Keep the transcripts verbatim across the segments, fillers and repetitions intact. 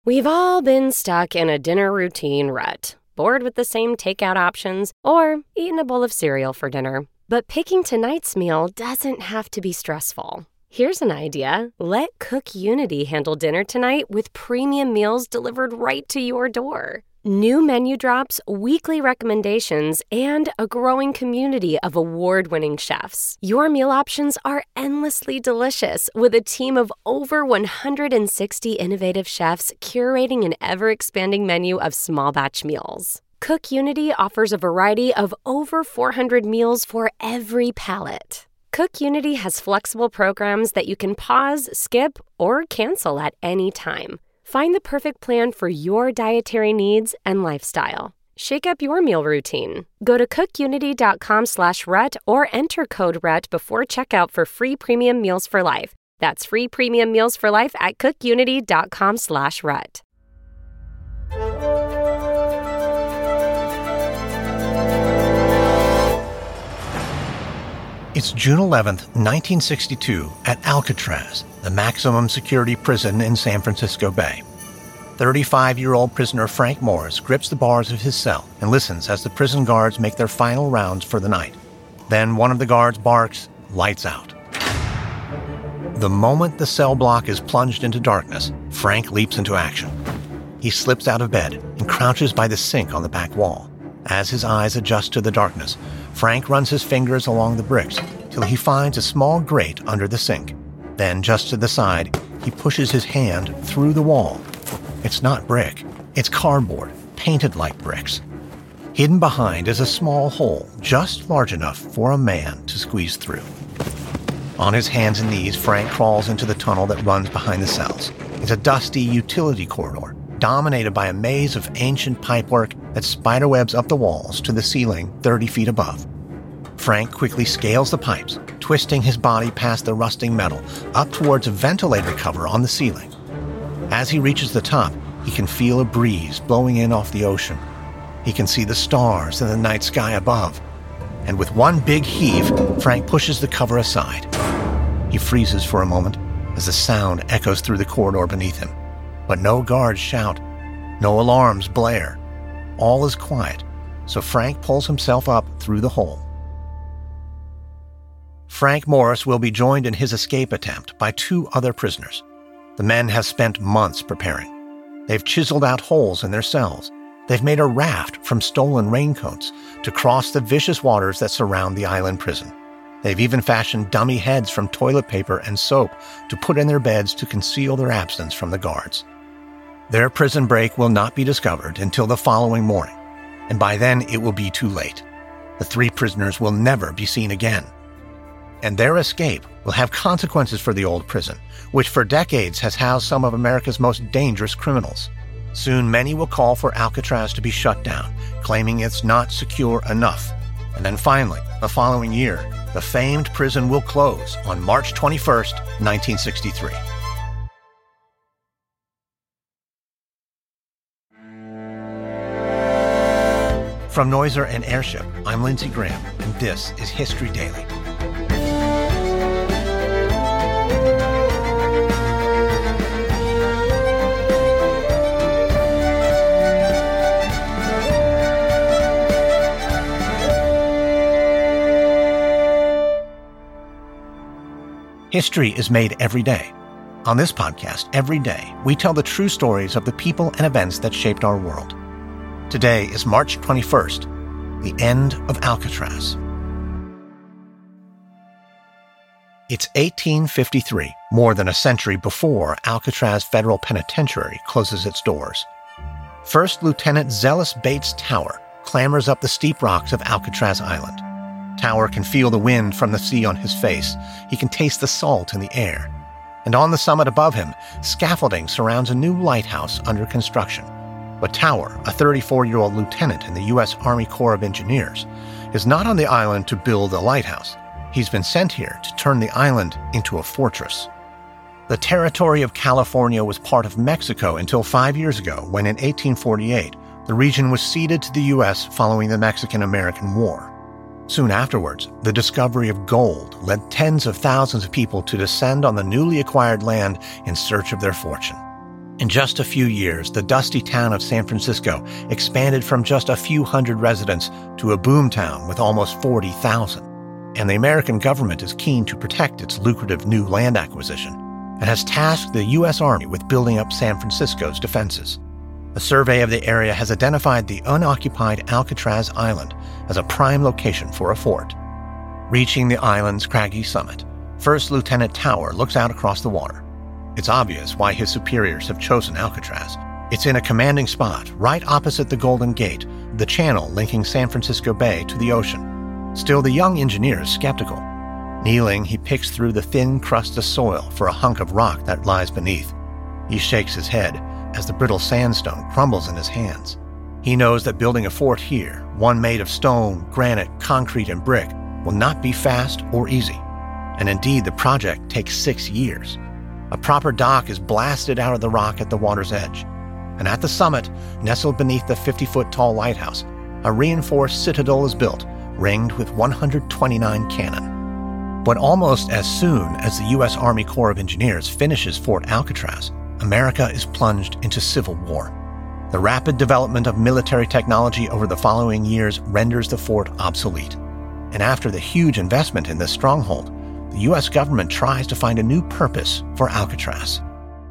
We've all been stuck in a dinner routine rut, bored with the same takeout options, or eaten a bowl of cereal for dinner. But picking tonight's meal doesn't have to be stressful. Here's an idea. Let Cook Unity handle dinner tonight with premium meals delivered right to your door. New menu drops, weekly recommendations, and a growing community of award-winning chefs. Your meal options are endlessly delicious with a team of over one hundred sixty innovative chefs curating an ever-expanding menu of small batch meals. Cook Unity offers a variety of over four hundred meals for every palate. Cook Unity has flexible programs that you can pause, skip, or cancel at any time. Find the perfect plan for your dietary needs and lifestyle. Shake up your meal routine. Go to cookunity.com slash rut or enter code RUT before checkout for free premium meals for life. That's free premium meals for life at cookunity.com slash rut. It's June eleventh, nineteen sixty-two, at Alcatraz, the maximum security prison in San Francisco Bay. thirty-five-year-old prisoner Frank Morris grips the bars of his cell and listens as the prison guards make their final rounds for the night. Then one of the guards barks, "Lights out." The moment the cell block is plunged into darkness, Frank leaps into action. He slips out of bed and crouches by the sink on the back wall. As his eyes adjust to the darkness, Frank runs his fingers along the bricks till he finds a small grate under the sink. Then, just to the side, he pushes his hand through the wall. It's not brick. It's cardboard, painted like bricks. Hidden behind is a small hole just large enough for a man to squeeze through. On his hands and knees, Frank crawls into the tunnel that runs behind the cells. It's a dusty utility corridor, dominated by a maze of ancient pipework that spiderwebs up the walls to the ceiling thirty feet above. Frank quickly scales the pipes, twisting his body past the rusting metal up towards a ventilator cover on the ceiling. As he reaches the top, he can feel a breeze blowing in off the ocean. He can see the stars in the night sky above. And with one big heave, Frank pushes the cover aside. He freezes for a moment as the sound echoes through the corridor beneath him. But no guards shout. No alarms blare. All is quiet, so Frank pulls himself up through the hole. Frank Morris will be joined in his escape attempt by two other prisoners. The men have spent months preparing. They've chiseled out holes in their cells. They've made a raft from stolen raincoats to cross the vicious waters that surround the island prison. They've even fashioned dummy heads from toilet paper and soap to put in their beds to conceal their absence from the guards. Their prison break will not be discovered until the following morning, and by then it will be too late. The three prisoners will never be seen again. And their escape will have consequences for the old prison, which for decades has housed some of America's most dangerous criminals. Soon many will call for Alcatraz to be shut down, claiming it's not secure enough. And then finally, the following year, the famed prison will close on March twenty-first, nineteen sixty-three. From Noiser and Airship, I'm Lindsey Graham, and this is History Daily. History is made every day. On this podcast, every day, we tell the true stories of the people and events that shaped our world. Today is March twenty-first, the end of Alcatraz. It's eighteen fifty-three, more than a century before Alcatraz Federal Penitentiary closes its doors. First Lieutenant Zealous Bates Tower clambers up the steep rocks of Alcatraz Island. Tower can feel the wind from the sea on his face. He can taste the salt in the air. And on the summit above him, scaffolding surrounds a new lighthouse under construction. But Tower, a thirty-four-year-old lieutenant in the U S Army Corps of Engineers, is not on the island to build a lighthouse. He's been sent here to turn the island into a fortress. The territory of California was part of Mexico until five years ago, when in eighteen forty-eight, the region was ceded to the U S following the Mexican-American War. Soon afterwards, the discovery of gold led tens of thousands of people to descend on the newly acquired land in search of their fortune. In just a few years, the dusty town of San Francisco expanded from just a few hundred residents to a boomtown with almost forty thousand. And the American government is keen to protect its lucrative new land acquisition and has tasked the U S Army with building up San Francisco's defenses. A survey of the area has identified the unoccupied Alcatraz Island as a prime location for a fort. Reaching the island's craggy summit, First Lieutenant Tower looks out across the water. It's obvious why his superiors have chosen Alcatraz. It's in a commanding spot, right opposite the Golden Gate, the channel linking San Francisco Bay to the ocean. Still, the young engineer is skeptical. Kneeling, he picks through the thin crust of soil for a hunk of rock that lies beneath. He shakes his head as the brittle sandstone crumbles in his hands. He knows that building a fort here, one made of stone, granite, concrete, and brick, will not be fast or easy. And indeed, the project takes six years. A proper dock is blasted out of the rock at the water's edge. And at the summit, nestled beneath the fifty-foot-tall lighthouse, a reinforced citadel is built, ringed with one hundred twenty-nine cannon. But almost as soon as the U S Army Corps of Engineers finishes Fort Alcatraz, America is plunged into civil war. The rapid development of military technology over the following years renders the fort obsolete. And after the huge investment in this stronghold, the U S government tries to find a new purpose for Alcatraz.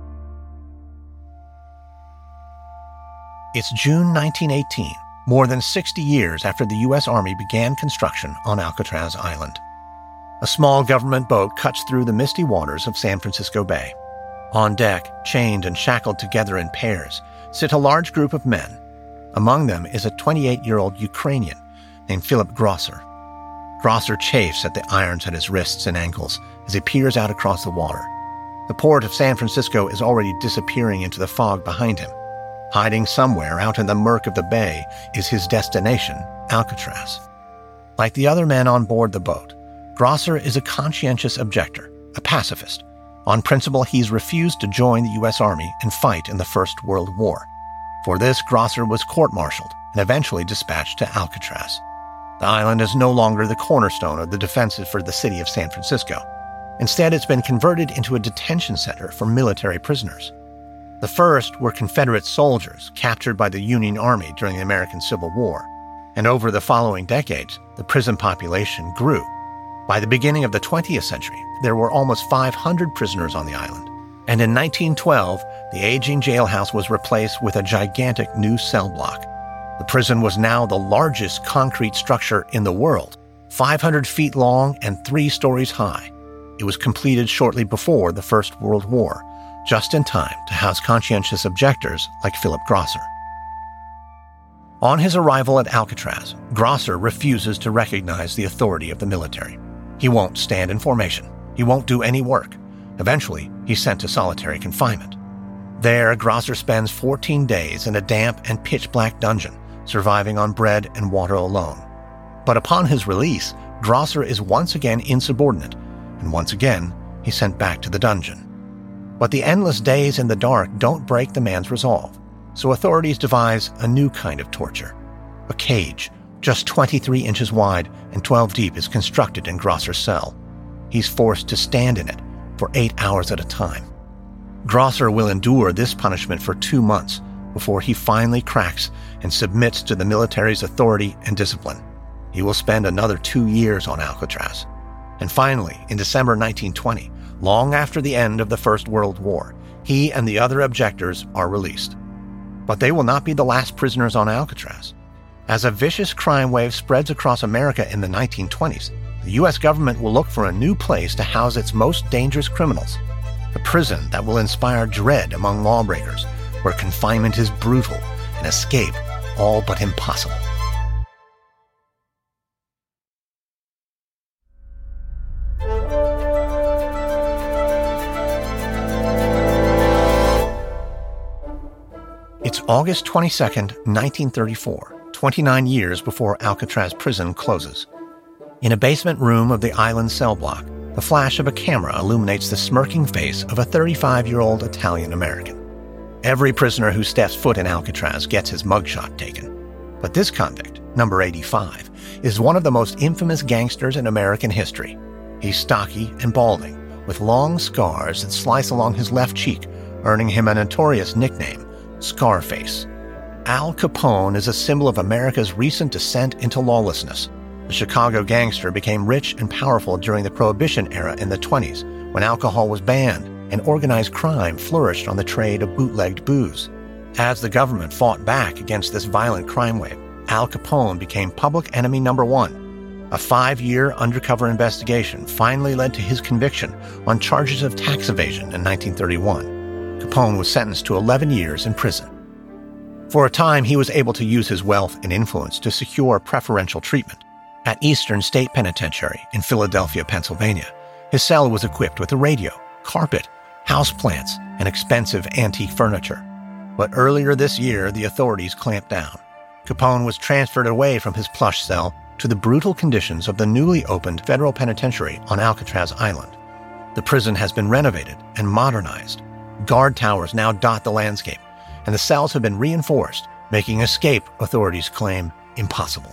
It's June nineteen eighteen, more than sixty years after the U S Army began construction on Alcatraz Island. A small government boat cuts through the misty waters of San Francisco Bay. On deck, chained and shackled together in pairs, sit a large group of men. Among them is a twenty-eight-year-old Ukrainian named Philip Grosser. Grosser chafes at the irons at his wrists and ankles as he peers out across the water. The port of San Francisco is already disappearing into the fog behind him. Hiding somewhere out in the murk of the bay is his destination, Alcatraz. Like the other men on board the boat, Grosser is a conscientious objector, a pacifist. On principle, he's refused to join the U S Army and fight in the First World War. For this, Grosser was court-martialed and eventually dispatched to Alcatraz. The island is no longer the cornerstone of the defenses for the city of San Francisco. Instead, it's been converted into a detention center for military prisoners. The first were Confederate soldiers captured by the Union Army during the American Civil War, and over the following decades, the prison population grew. By the beginning of the twentieth century, there were almost five hundred prisoners on the island, and in nineteen twelve, the aging jailhouse was replaced with a gigantic new cell block. The prison was now the largest concrete structure in the world, five hundred feet long and three stories high. It was completed shortly before the First World War, just in time to house conscientious objectors like Philip Grosser. On his arrival at Alcatraz, Grosser refuses to recognize the authority of the military. He won't stand in formation. He won't do any work. Eventually, he's sent to solitary confinement. There, Grosser spends fourteen days in a damp and pitch-black dungeon, surviving on bread and water alone. But upon his release, Grosser is once again insubordinate, and once again, he's sent back to the dungeon. But the endless days in the dark don't break the man's resolve, so authorities devise a new kind of torture. A cage, just twenty-three inches wide and twelve deep, is constructed in Grosser's cell. He's forced to stand in it for eight hours at a time. Grosser will endure this punishment for two months before he finally cracks and submits to the military's authority and discipline. He will spend another two years on Alcatraz. And finally, in December nineteen twenty, long after the end of the First World War, he and the other objectors are released. But they will not be the last prisoners on Alcatraz. As a vicious crime wave spreads across America in the nineteen twenties, the U S government will look for a new place to house its most dangerous criminals. A prison that will inspire dread among lawbreakers, where confinement is brutal and escape all but impossible. It's August twenty-second, nineteen thirty-four, twenty-nine years before Alcatraz prison closes. In a basement room of the island cell block, the flash of a camera illuminates the smirking face of a thirty-five-year-old Italian-American. Every prisoner who steps foot in Alcatraz gets his mugshot taken. But this convict, number eighty-five, is one of the most infamous gangsters in American history. He's stocky and balding, with long scars that slice along his left cheek, earning him a notorious nickname, Scarface. Al Capone is a symbol of America's recent descent into lawlessness. The Chicago gangster became rich and powerful during the Prohibition era in the twenties, when alcohol was banned and organized crime flourished on the trade of bootlegged booze. As the government fought back against this violent crime wave, Al Capone became public enemy number one. A five-year undercover investigation finally led to his conviction on charges of tax evasion in nineteen thirty-one. Capone was sentenced to eleven years in prison. For a time, he was able to use his wealth and influence to secure preferential treatment. At Eastern State Penitentiary in Philadelphia, Pennsylvania, his cell was equipped with a radio, carpet, houseplants, and expensive antique furniture. But earlier this year, the authorities clamped down. Capone was transferred away from his plush cell to the brutal conditions of the newly opened federal penitentiary on Alcatraz Island. The prison has been renovated and modernized. Guard towers now dot the landscape, and the cells have been reinforced, making escape, authorities claim, impossible.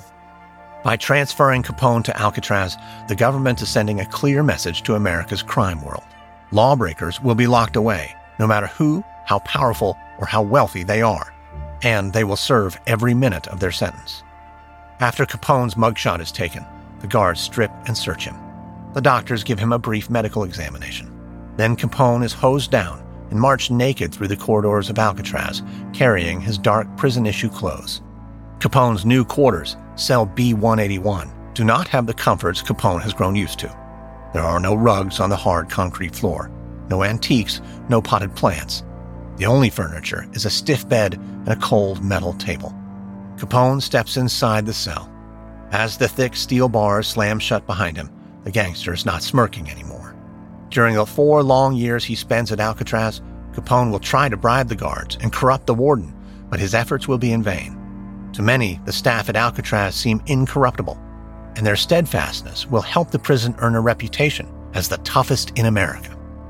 By transferring Capone to Alcatraz, the government is sending a clear message to America's crime world. Lawbreakers will be locked away, no matter who, how powerful, or how wealthy they are, and they will serve every minute of their sentence. After Capone's mugshot is taken, the guards strip and search him. The doctors give him a brief medical examination. Then Capone is hosed down and marched naked through the corridors of Alcatraz, carrying his dark prison-issue clothes. Capone's new quarters, cell B one eighty-one, do not have the comforts Capone has grown used to. There are no rugs on the hard concrete floor, no antiques, no potted plants. The only furniture is a stiff bed and a cold metal table. Capone steps inside the cell. As the thick steel bars slam shut behind him, the gangster is not smirking anymore. During the four long years he spends at Alcatraz, Capone will try to bribe the guards and corrupt the warden, but his efforts will be in vain. To many, the staff at Alcatraz seem incorruptible, and their steadfastness will help the prison earn a reputation as the toughest in America.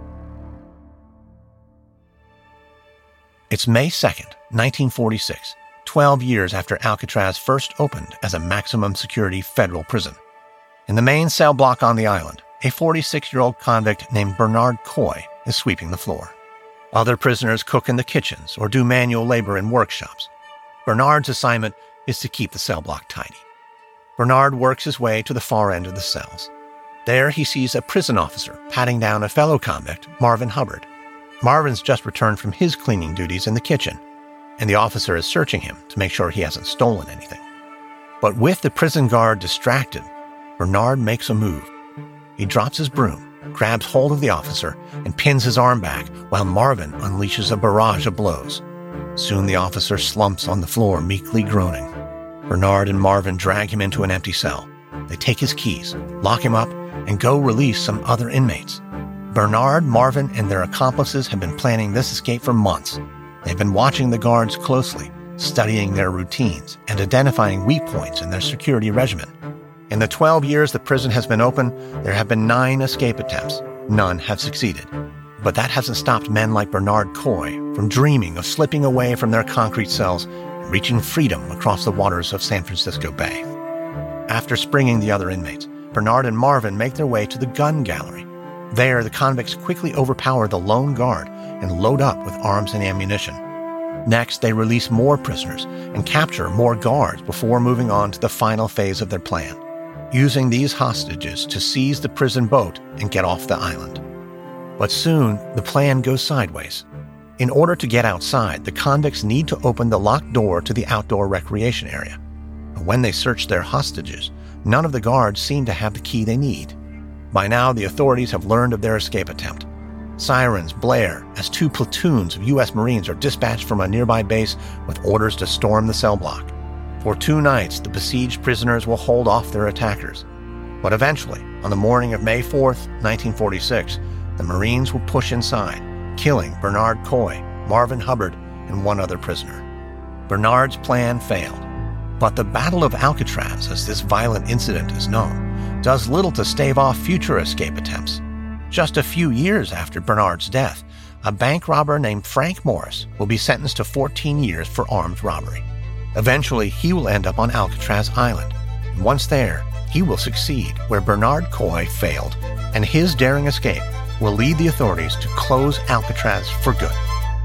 It's May second, nineteen forty-six, twelve years after Alcatraz first opened as a maximum security federal prison. In the main cell block on the island, a forty-six-year-old convict named Bernard Coy is sweeping the floor. Other prisoners cook in the kitchens or do manual labor in workshops. Bernard's assignment is to keep the cell block tidy. Bernard works his way to the far end of the cells. There he sees a prison officer patting down a fellow convict, Marvin Hubbard. Marvin's just returned from his cleaning duties in the kitchen, and the officer is searching him to make sure he hasn't stolen anything. But with the prison guard distracted, Bernard makes a move. He drops his broom, grabs hold of the officer, and pins his arm back while Marvin unleashes a barrage of blows. Soon the officer slumps on the floor, meekly groaning. Bernard and Marvin drag him into an empty cell. They take his keys, lock him up, and go release some other inmates. Bernard, Marvin, and their accomplices have been planning this escape for months. They've been watching the guards closely, studying their routines, and identifying weak points in their security regimen. In the twelve years the prison has been open, there have been nine escape attempts. None have succeeded. But that hasn't stopped men like Bernard Coy from dreaming of slipping away from their concrete cells and reaching freedom across the waters of San Francisco Bay. After springing the other inmates, Bernard and Marvin make their way to the gun gallery. There, the convicts quickly overpower the lone guard and load up with arms and ammunition. Next, they release more prisoners and capture more guards before moving on to the final phase of their plan, using these hostages to seize the prison boat and get off the island. But soon, the plan goes sideways. In order to get outside, the convicts need to open the locked door to the outdoor recreation area. But when they search their hostages, none of the guards seem to have the key they need. By now, the authorities have learned of their escape attempt. Sirens blare as two platoons of U S Marines are dispatched from a nearby base with orders to storm the cell block. For two nights, the besieged prisoners will hold off their attackers. But eventually, on the morning of May fourth, nineteen forty-six, the Marines will push inside, killing Bernard Coy, Marvin Hubbard, and one other prisoner. Bernard's plan failed. But the Battle of Alcatraz, as this violent incident is known, does little to stave off future escape attempts. Just a few years after Bernard's death, a bank robber named Frank Morris will be sentenced to fourteen years for armed robbery. Eventually, he will end up on Alcatraz Island. And once there, he will succeed where Bernard Coy failed, and his daring escape will lead the authorities to close Alcatraz for good.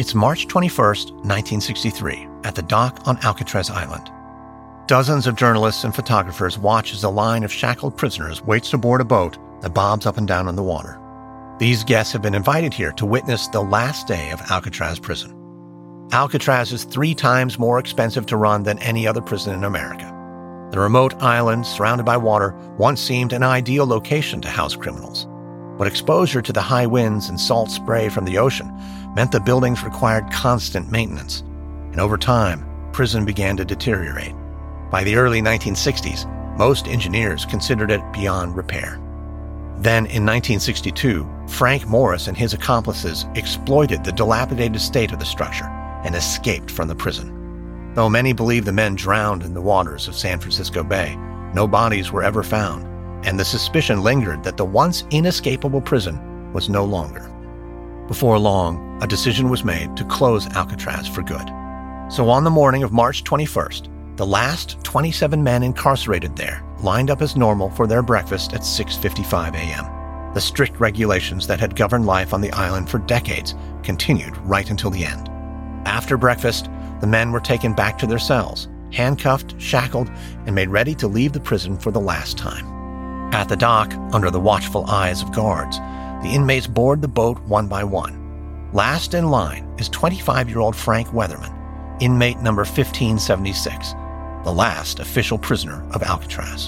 It's March twenty-first, nineteen sixty-three, at the dock on Alcatraz Island. Dozens of journalists and photographers watch as a line of shackled prisoners waits to board a boat that bobs up and down on the water. These guests have been invited here to witness the last day of Alcatraz prison. Alcatraz is three times more expensive to run than any other prison in America. The remote island, surrounded by water, once seemed an ideal location to house criminals. But exposure to the high winds and salt spray from the ocean meant the buildings required constant maintenance. And over time, prison began to deteriorate. By the early nineteen sixties, most engineers considered it beyond repair. Then, in nineteen sixty-two, Frank Morris and his accomplices exploited the dilapidated state of the structure and escaped from the prison. Though many believe the men drowned in the waters of San Francisco Bay, no bodies were ever found, and the suspicion lingered that the once inescapable prison was no longer. Before long, a decision was made to close Alcatraz for good. So on the morning of March twenty-first, the last twenty-seven men incarcerated there lined up as normal for their breakfast at six fifty-five a.m. The strict regulations that had governed life on the island for decades continued right until the end. After breakfast, the men were taken back to their cells, handcuffed, shackled, and made ready to leave the prison for the last time. At the dock, under the watchful eyes of guards, the inmates board the boat one by one. Last in line is twenty-five-year-old Frank Weatherman, inmate number fifteen seventy-six, the last official prisoner of Alcatraz.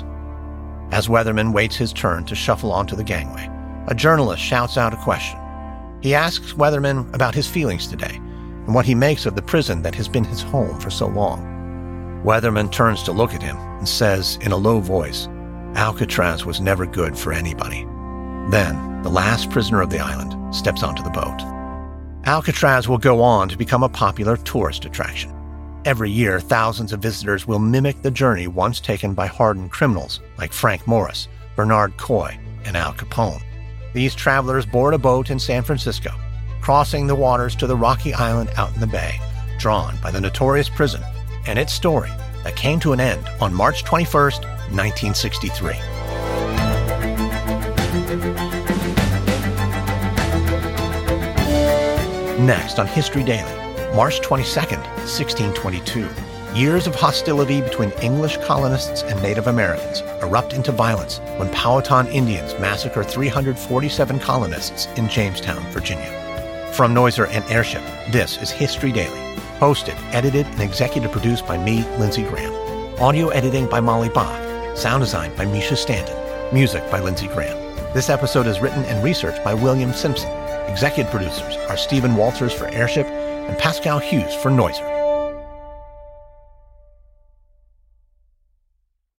As Weatherman waits his turn to shuffle onto the gangway, a journalist shouts out a question. He asks Weatherman about his feelings today and what he makes of the prison that has been his home for so long. Weatherman turns to look at him and says in a low voice, "Alcatraz was never good for anybody." Then, the last prisoner of the island steps onto the boat. Alcatraz will go on to become a popular tourist attraction. Every year, thousands of visitors will mimic the journey once taken by hardened criminals like Frank Morris, Bernard Coy, and Al Capone. These travelers board a boat in San Francisco, crossing the waters to the rocky island out in the bay, drawn by the notorious prison and its story that came to an end on March twenty-first, nineteen sixty-three. Next on History Daily, March twenty-second, sixteen twenty-two. Years of hostility between English colonists and Native Americans erupt into violence when Powhatan Indians massacre three hundred forty-seven colonists in Jamestown, Virginia. From Noiser and Airship, this is History Daily. Hosted, edited, and executive produced by me, Lindsey Graham. Audio editing by Molly Bach. Sound design by Misha Stanton. Music by Lindsey Graham. This episode is written and researched by William Simpson. Executive producers are Stephen Walters for Airship and Pascal Hughes for Noiser.